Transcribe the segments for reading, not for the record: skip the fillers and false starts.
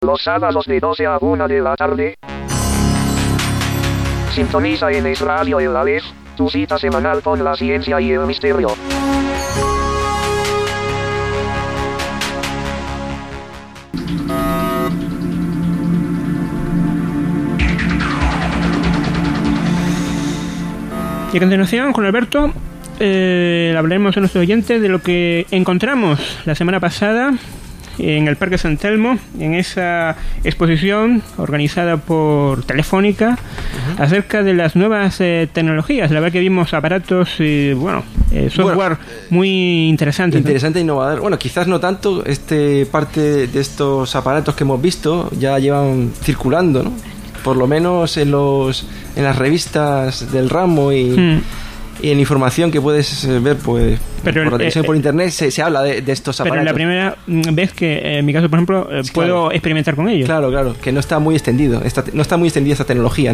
Los sábados de 12 a 1 de la tarde. Sintoniza en Es Radio El Aleph, tu cita semanal con la ciencia y el misterio. Y a continuación, con Alberto, hablaremos a nuestros oyentes de lo que encontramos la semana pasada en el Parque San Telmo, en esa exposición organizada por Telefónica, acerca de las nuevas tecnologías. La verdad que vimos aparatos, software muy interesante. Interesante e innovador. Bueno, quizás no tanto, parte de estos aparatos que hemos visto ya llevan circulando, ¿no? Por lo menos en las revistas del ramo y en información que puedes ver pues por la televisión, por internet, se habla de estos aparatos. Pero la primera vez que, en mi caso, por ejemplo, puedo experimentar con ellos. Claro, que no está muy extendida esta tecnología, ¿no?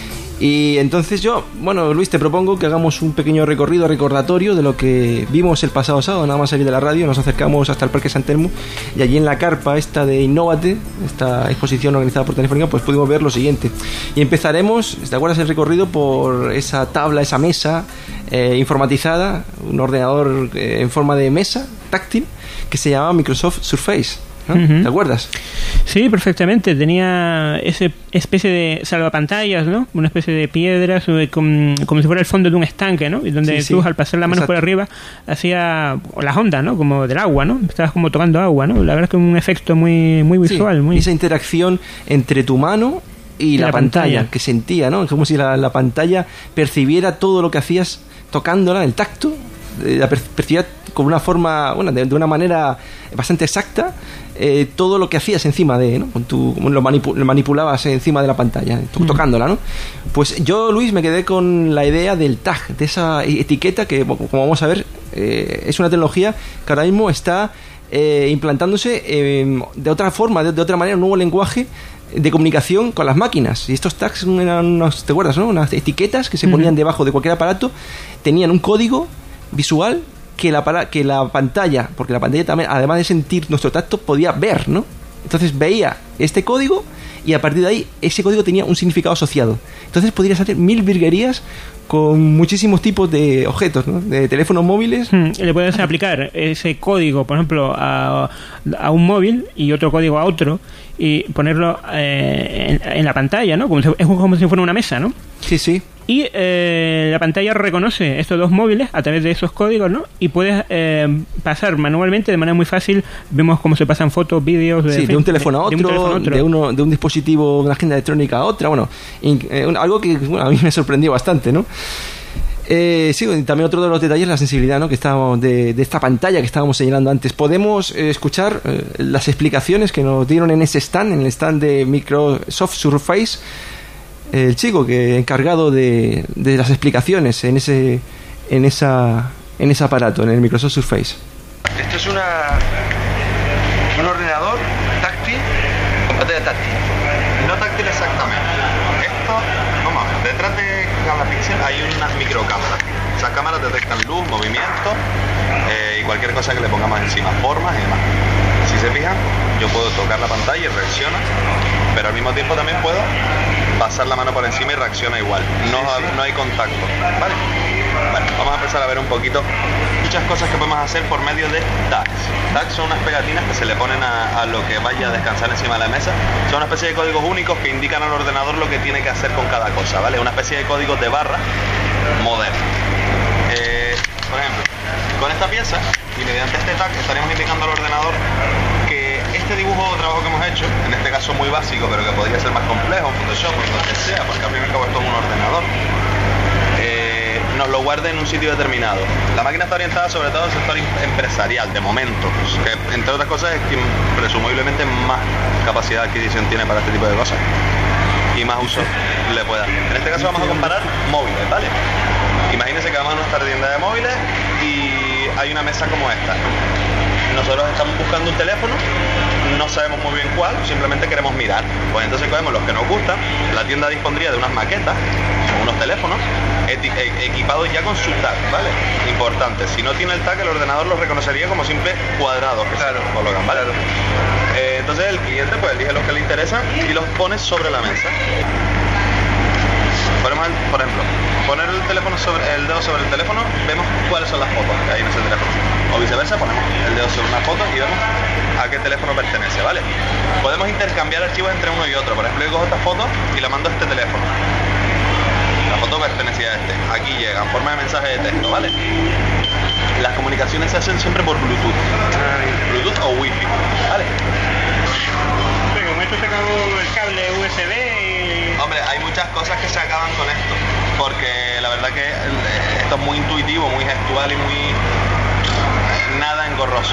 Y entonces Luis, te propongo que hagamos un pequeño recorrido recordatorio de lo que vimos el pasado sábado. Nada más salir de la radio, nos acercamos hasta el Parque San Telmo y allí en la carpa esta de Innovate, esta exposición organizada por Telefónica, pues pudimos ver lo siguiente. Y empezaremos, ¿te acuerdas el recorrido? Por esa tabla, esa mesa informatizada, un ordenador en forma de mesa táctil que se llamaba Microsoft Surface, ¿no? ¿Te acuerdas? Sí, perfectamente. Tenía esa especie de salvapantallas, ¿no? Una especie de piedras, como si fuera el fondo de un estanque, ¿no? Y donde tú, al pasar la mano por arriba, hacía las ondas, ¿no? Como del agua, ¿no? Estabas como tocando agua, ¿no? La verdad es que es un efecto muy visual. Sí, esa interacción entre tu mano y la pantalla que sentía, ¿no? Como si la pantalla percibiera todo lo que hacías tocándola, el tacto, la percibía con una forma, de una manera bastante exacta, todo lo que hacías encima de, ¿no? Como lo manipulabas encima de la pantalla, tocándola, ¿no? Pues yo, Luis, me quedé con la idea del tag, de esa etiqueta que, como vamos a ver, es una tecnología que ahora mismo está implantándose de otra forma, de otra manera, un nuevo lenguaje de comunicación con las máquinas. Y estos tags eran ¿te acuerdas, no? Unas etiquetas que se ponían debajo de cualquier aparato, tenían un código visual que la pantalla, porque la pantalla también, además de sentir nuestro tacto, podía ver, ¿no? Entonces veía este código y a partir de ahí ese código tenía un significado asociado. Entonces podrías hacer 1000 virguerías con muchísimos tipos de objetos, ¿no? De teléfonos móviles. Le puedes aplicar ese código, por ejemplo, a un móvil y otro código a otro y ponerlo en la pantalla, ¿no? Es como si fuera una mesa, ¿no? Sí. Y la pantalla reconoce estos dos móviles a través de esos códigos, ¿no? Y puedes pasar manualmente de manera muy fácil. Vemos cómo se pasan fotos, vídeos... de un teléfono a otro, de un dispositivo, una agenda electrónica a otra. Algo que a mí me sorprendió bastante, ¿no? También otro de los detalles, la sensibilidad, ¿no? Que estábamos de esta pantalla que estábamos señalando antes. Podemos escuchar las explicaciones que nos dieron en ese stand, en el stand de Microsoft Surface, el chico que encargado de las explicaciones en ese aparato, en el Microsoft Surface. Esto es un ordenador táctil con pantalla táctil. No táctil exactamente. Esto, vamos a ver, detrás de cada píxel hay unas microcámaras. Esas cámaras detectan luz, movimiento y cualquier cosa que le pongamos encima, formas y demás. Si se fijan, yo puedo tocar la pantalla y reacciona, pero al mismo tiempo también puedo pasar la mano por encima y reacciona igual. No hay contacto, ¿vale? Bueno, vamos a empezar a ver un poquito muchas cosas que podemos hacer por medio de tags. Tags son unas pegatinas que se le ponen a lo que vaya a descansar encima de la mesa. Son una especie de códigos únicos que indican al ordenador lo que tiene que hacer con cada cosa, ¿vale? Una especie de códigos de barra moderno. Por ejemplo, con esta pieza y mediante este tag estaremos indicando al ordenador que este dibujo o trabajo que hemos hecho, en este caso muy básico, pero que podría ser más complejo, Photoshop o lo que sea, porque al fin y al cabo esto es un ordenador, nos lo guarde en un sitio determinado. La máquina está orientada sobre todo al sector empresarial, de momento, que entre otras cosas es quien presumiblemente más capacidad de adquisición tiene para este tipo de cosas y más uso le puede dar. En este caso vamos a comparar móviles, ¿vale? Imagínense que vamos a nuestra tienda de móviles y hay una mesa como esta. Nosotros estamos buscando un teléfono, no sabemos muy bien cuál, simplemente queremos mirar. Pues entonces cogemos los que nos gustan. La tienda dispondría de unas maquetas, son unos teléfonos equipados ya con su tag, ¿vale? Importante, si no tiene el tag, el ordenador los reconocería como simples cuadrados que se colocan, ¿vale? Entonces el cliente pues elige los que le interesan y los pone sobre la mesa. Ponemos, por ejemplo, poner el dedo sobre el teléfono, vemos cuáles son las fotos que hay en ese teléfono. O viceversa, ponemos el dedo sobre una foto y vemos a qué teléfono pertenece, ¿vale? Podemos intercambiar archivos entre uno y otro. Por ejemplo, yo cojo esta foto y la mando a este teléfono. La foto pertenecía a este. Aquí llega en forma de mensaje de texto, ¿vale? Las comunicaciones se hacen siempre por Bluetooth. Bluetooth o Wi-Fi, ¿vale? Pero como esto se acabó el cable USB... Hombre, hay muchas cosas que se acaban con esto, porque la verdad que esto es muy intuitivo, muy gestual y muy... nada engorroso.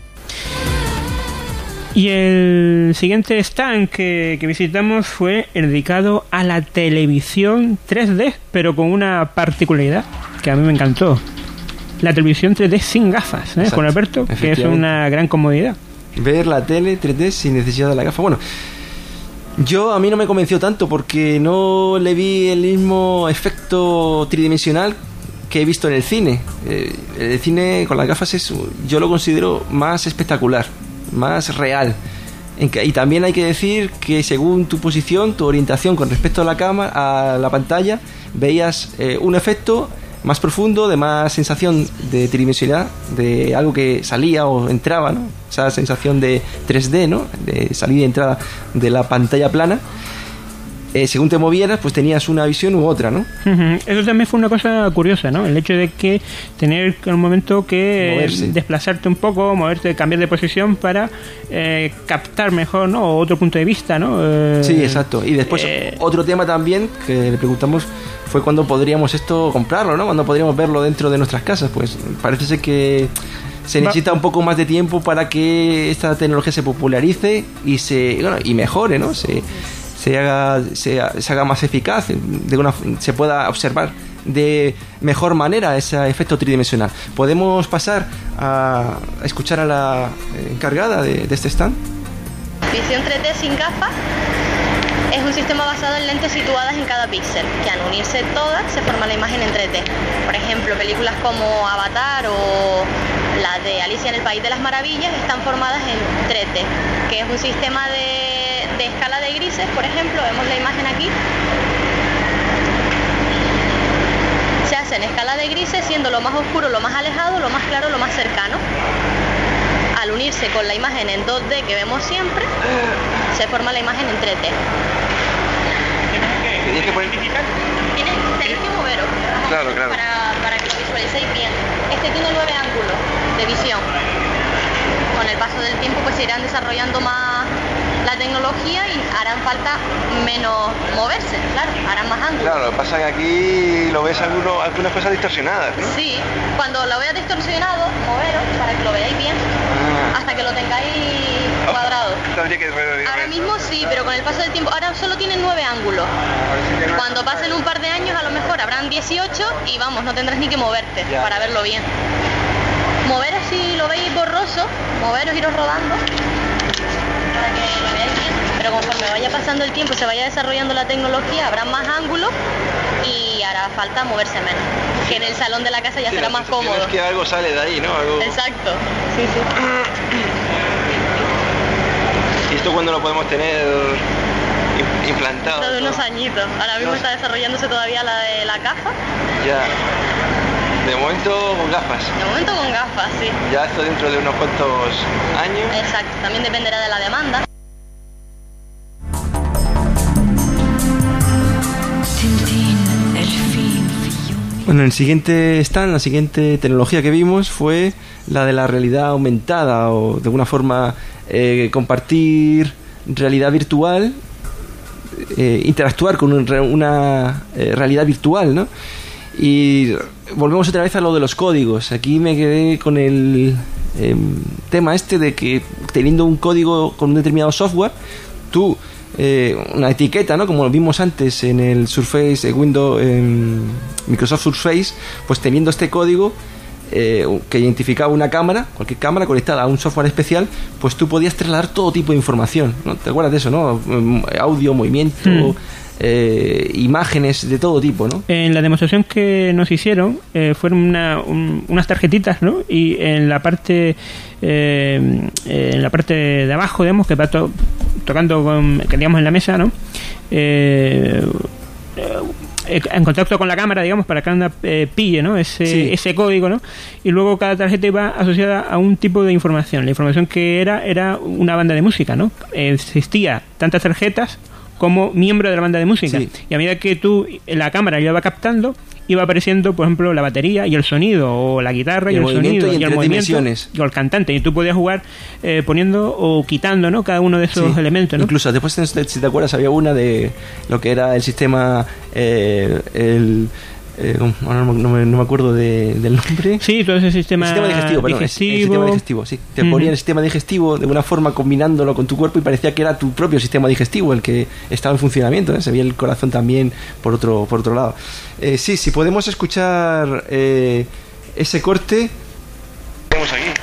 Y el siguiente stand que visitamos fue el dedicado a la televisión 3D, pero con una particularidad que a mí me encantó. La televisión 3D sin gafas, con Alberto, que es una gran comodidad. Ver la tele 3D sin necesidad de la gafa. Bueno, a mí no me convenció tanto porque no le vi el mismo efecto tridimensional que he visto en el cine. El cine con las gafas yo lo considero más espectacular, más real. Y también hay que decir que según tu posición, tu orientación con respecto a la cámara, a la pantalla, veías un efecto más profundo, de más sensación de tridimensionalidad, de algo que salía o entraba, ¿no? Esa sensación de 3D, ¿no? De salida y entrada de la pantalla plana. Según te movieras, pues tenías una visión u otra, ¿no? Eso también fue una cosa curiosa, ¿no? El hecho de que tener en un momento que desplazarte un poco, moverte, cambiar de posición para captar mejor, ¿no? Otro punto de vista, ¿no? Sí, exacto. Y después otro tema también que le preguntamos fue cuándo podríamos comprarlo, ¿no? Cuándo podríamos verlo dentro de nuestras casas. Pues parece ser que se necesita un poco más de tiempo para que esta tecnología se popularice y mejore, ¿no? Se haga más eficaz, se pueda observar de mejor manera ese efecto tridimensional. ¿Podemos pasar a escuchar a la encargada de este stand? Visión 3D sin gafas es un sistema basado en lentes situadas en cada píxel, que al unirse todas se forma la imagen en 3D. Por ejemplo, películas como Avatar o la de Alicia en el País de las Maravillas están formadas en 3D, que es un sistema de escala de grises. Por ejemplo, vemos la imagen aquí. Se hace en escala de grises, siendo lo más oscuro lo más alejado, lo más claro lo más cercano. Al unirse con la imagen en 2D que vemos siempre, se forma la imagen en 3D. ¿Tienes que poner digital? Tenéis que moveros. Claro. Para que lo visualicéis bien. Este tiene 9 ángulos de visión. Con el paso del tiempo pues se irán desarrollando más la tecnología y harán falta menos moverse, claro, harán más ángulos. Claro, lo que pasa es que aquí lo ves algunas cosas distorsionadas, ¿no? Sí, cuando lo veas distorsionado, moveros para que lo veáis bien, hasta que lo tengáis cuadrado. Ahora mismo sí, pero con el paso del tiempo, ahora solo tienen 9 ángulos. Cuando pasen un par de años a lo mejor habrán 18 y vamos, no tendrás ni que moverte para verlo bien. Moveros si lo veis borroso, moveros, iros rodando para que lo veáis bien, pero conforme vaya pasando el tiempo, se vaya desarrollando la tecnología, habrá más ángulos y hará falta moverse menos, que en el salón de la casa ya será más cómodo. Es que algo sale de ahí, ¿no? Exacto, sí. ¿Y esto cuándo lo podemos tener implantado? Dentro de unos añitos, ahora mismo está desarrollándose todavía la de la gafa. Ya. De momento con gafas. De momento con gafas, sí. Ya esto dentro de unos cuantos años. Exacto, también dependerá de la demanda. Bueno, el siguiente stand, la siguiente tecnología que vimos fue la de la realidad aumentada, o de alguna forma compartir realidad virtual, interactuar con una realidad virtual, ¿no? Y volvemos otra vez a lo de los códigos. Aquí me quedé con el tema de que teniendo un código con un determinado software, tú una etiqueta, ¿no? Como lo vimos antes en el Surface Windows, en Microsoft Surface, pues teniendo este código que identificaba una cámara, cualquier cámara conectada a un software especial, pues tú podías trasladar todo tipo de información, ¿no? ¿Te acuerdas de eso, no? Audio, movimiento, imágenes de todo tipo, ¿no? En la demostración que nos hicieron fueron unas tarjetitas, ¿no? Y en la parte de abajo, digamos, que va tocando digamos en la mesa, ¿no? En contacto con la cámara, digamos, para que anda pille, ¿no? Ese código, ¿no? Y luego cada tarjeta iba asociada a un tipo de información. La información que era una banda de música, ¿no? Existía tantas tarjetas como miembro de la banda de música. Sí. Y a medida que la cámara iba captando, iba apareciendo, por ejemplo, la batería y el sonido, o la guitarra y el sonido, y el movimiento, o el cantante. Y tú podías jugar poniendo o quitando, ¿no? Cada uno de esos elementos, ¿no? Incluso después, si te acuerdas, había una de lo que era el sistema, ahora no me acuerdo del nombre. Sí, todo ese sistema digestivo. El sistema digestivo, sí. Te ponía el sistema digestivo de una forma combinándolo con tu cuerpo y parecía que era tu propio sistema digestivo el que estaba en funcionamiento, ¿eh? Se veía el corazón también por otro lado. Si podemos escuchar ese corte. Vamos aquí.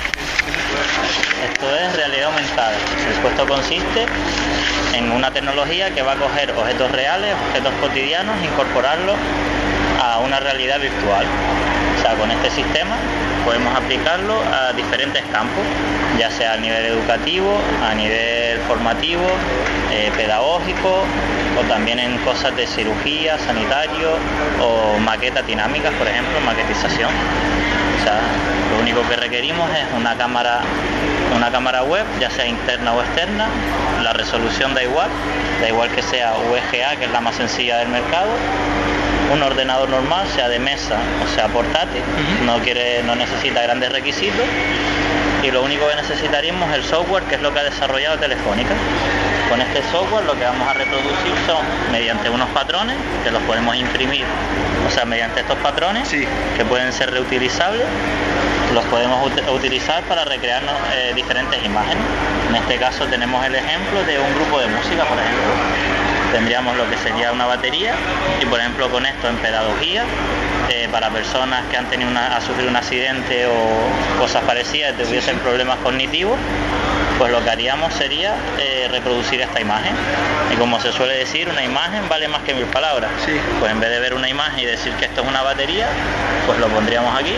Esto es realidad aumentada. El puesto consiste en una tecnología que va a coger objetos reales, objetos cotidianos, incorporarlos a una realidad virtual. O sea, con este sistema podemos aplicarlo a diferentes campos, ya sea a nivel educativo, a nivel formativo, pedagógico, o también en cosas de cirugía, sanitario, o maquetas dinámicas, por ejemplo, maquetización. O sea, lo único que requerimos es una cámara web, ya sea interna o externa. La resolución da igual que sea VGA, que es la más sencilla del mercado. Un ordenador normal, sea de mesa o sea portátil, no necesita grandes requisitos, y lo único que necesitaríamos es el software, que es lo que ha desarrollado Telefónica. Con este software lo que vamos a reproducir son, mediante unos patrones, que los podemos imprimir, o sea, mediante estos patrones, que pueden ser reutilizables, los podemos utilizar para recrear diferentes imágenes. En este caso tenemos el ejemplo de un grupo de música, por ejemplo. Tendríamos lo que sería una batería, y por ejemplo con esto en pedagogía, para personas que han sufrido un accidente o cosas parecidas, que tuviesen problemas cognitivos, pues lo que haríamos sería reproducir esta imagen. Y como se suele decir, una imagen vale más que 1000 palabras. Pues en vez de ver una imagen y decir que esto es una batería, pues lo pondríamos aquí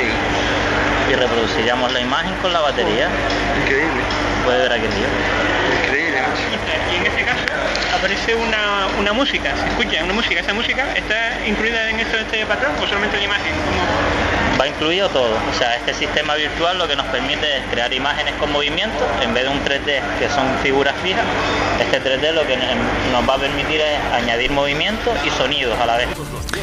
y reproduciríamos la imagen con la batería. Increíble. Puede ver aquí el lío. Increíble. Y en este caso aparece una música, se escucha una música. ¿Esa música está incluida en este patrón o solamente la imagen? Va incluido todo. O sea, este sistema virtual lo que nos permite es crear imágenes con movimiento en vez de un 3D que son figuras fijas. Este 3D lo que nos va a permitir es añadir movimiento y sonidos a la vez.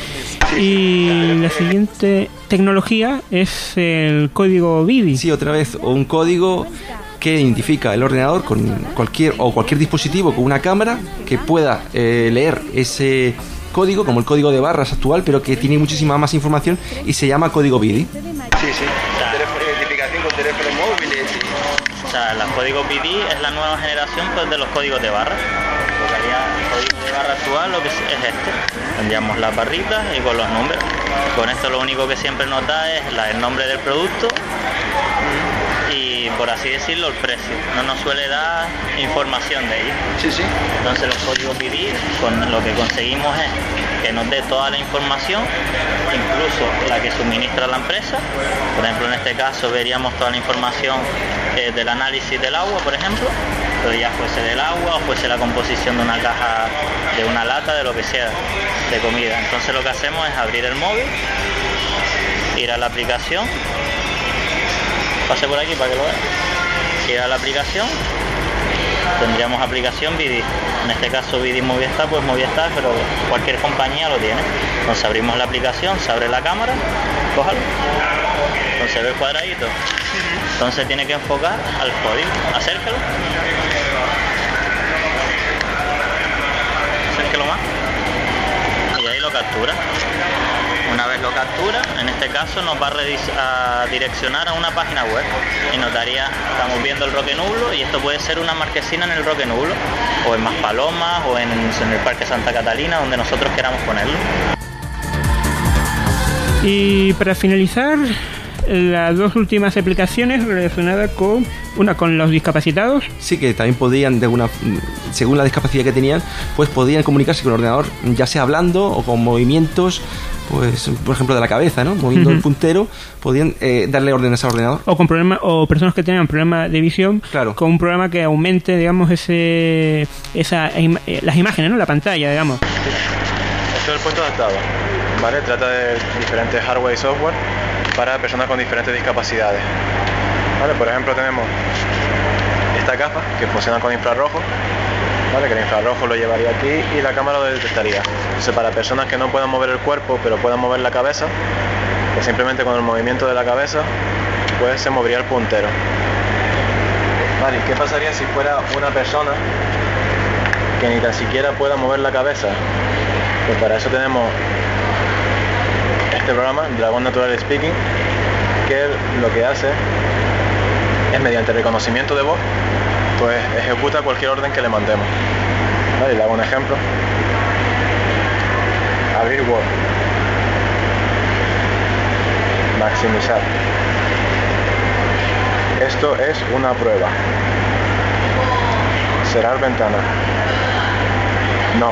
Y la siguiente tecnología es el código BIDI. Sí, otra vez, un código que identifica el ordenador con cualquier dispositivo con una cámara que pueda leer ese código, como el código de barras actual, pero que tiene muchísima más información y se llama código BIDI. Identificación con teléfonos móviles. O sea, el código BIDI es la nueva generación de los códigos de barra. El código de barra actual lo que es este. Tendríamos las barritas y con los números. Con esto lo único que siempre nos da es el nombre del producto y, por así decirlo, el precio. No nos suele dar información de ello. Entonces los códigos BIDI, con lo que conseguimos es que nos dé toda la información, incluso la que suministra la empresa. Por ejemplo, en este caso veríamos toda la información del análisis del agua, por ejemplo, pero ya fuese del agua o fuese la composición de una caja, de una lata, de lo que sea, de comida. Entonces lo que hacemos es abrir el móvil, ir a la aplicación, pase por aquí para que lo vean, ir a la aplicación, tendríamos aplicación BIDI. En este caso BIDI Movistar, pues Movistar, pero cualquier compañía lo tiene. Entonces abrimos la aplicación, se abre la cámara, cójalo, entonces ve el cuadradito, entonces tiene que enfocar al código, acércalo más y ahí lo captura. Una vez lo captura, en este caso nos va a direccionar a una página web y nos daría, estamos viendo el Roque Nublo, y esto puede ser una marquesina en el Roque Nublo, o en Maspalomas, o en el Parque Santa Catalina, donde nosotros queramos ponerlo. Y para finalizar, las dos últimas aplicaciones relacionadas con una con los discapacitados. Sí, que también podían, según la discapacidad que tenían, pues podían comunicarse con el ordenador, ya sea hablando o con movimientos, pues por ejemplo de la cabeza, ¿no? Moviendo el puntero, podían darle órdenes al ordenador. O con problemas, o personas que tenían problemas de visión, claro, con un programa que aumente, digamos, las imágenes, ¿no? La pantalla, digamos. Esto es el puesto adaptado, ¿vale? Trata de diferentes hardware y software para personas con diferentes discapacidades, ¿vale? Por ejemplo, tenemos esta capa que funciona con infrarrojo, ¿vale? Que el infrarrojo lo llevaría aquí y la cámara lo detectaría. Entonces, para personas que no puedan mover el cuerpo pero puedan mover la cabeza, pues simplemente con el movimiento de la cabeza pues se movería el puntero. Vale, ¿y qué pasaría si fuera una persona que ni tan siquiera pueda mover la cabeza? Pues para eso tenemos este programa, Dragon Natural Speaking, que lo que hace es, mediante reconocimiento de voz, pues ejecuta cualquier orden que le mandemos. Vale, le hago un ejemplo. Abrir Word. Maximizar. Esto es una prueba. Cerrar ventana. No.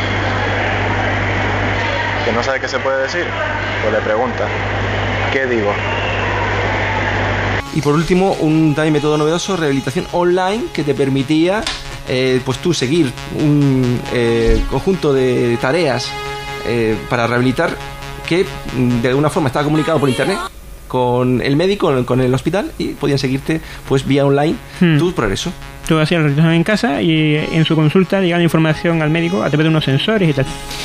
¿Que no sabe qué se puede decir? Pues le pregunta. ¿Qué digo? Y por último, un también método novedoso, rehabilitación online, que te permitía pues tú seguir un conjunto de tareas para rehabilitar, que de alguna forma estaba comunicado por internet con el médico, con el hospital, y podían seguirte pues vía online tu progreso. Tú hacías la rehabilitación en casa y en su consulta llegaba la información al médico a través de unos sensores y tal.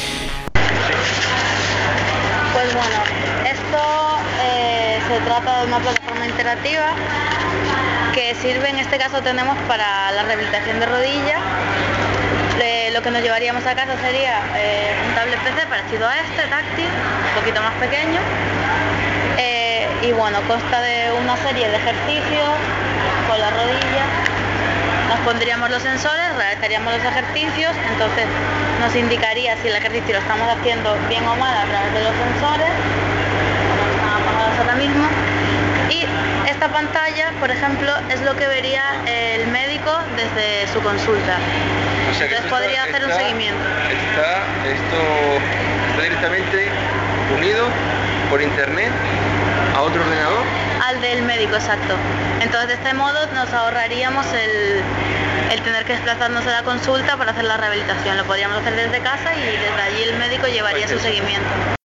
Pues bueno, esto se trata de una plataforma interactiva que sirve, en este caso tenemos para la rehabilitación de rodilla. Lo que nos llevaríamos a casa sería un tablet PC parecido a este, táctil, un poquito más pequeño, y bueno, consta de una serie de ejercicios con la rodilla. Nos pondríamos los sensores, realizaríamos los ejercicios, entonces nos indicaría si el ejercicio lo estamos haciendo bien o mal a través de los sensores, como están apagados ahora mismo. Y esta pantalla, por ejemplo, es lo que vería el médico desde su consulta. O sea, entonces podría hacer un seguimiento. Esto está directamente unido por internet a otro ordenador. Al del médico, exacto. Entonces de este modo nos ahorraríamos el tener que desplazarnos a la consulta para hacer la rehabilitación. Lo podríamos hacer desde casa y desde allí el médico llevaría su seguimiento.